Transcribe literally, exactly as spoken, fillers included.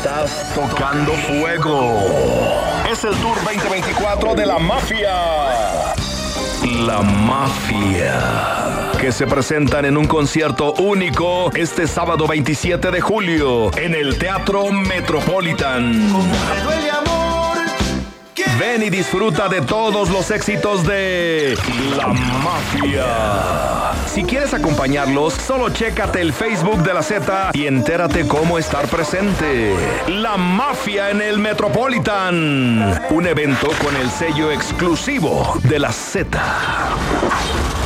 Estás tocando fuego. Es el Tour veinte veinticuatro de la Mafia. La Mafia, que se presentan en un concierto único este sábado veintisiete de julio en el Teatro Metropolitan. Ven y disfruta de todos los éxitos de La Mafia. Si quieres acompañarlos, solo chécate el Facebook de la Z y entérate cómo estar presente. La Mafia en el Metropolitan. Un evento con el sello exclusivo de la Z.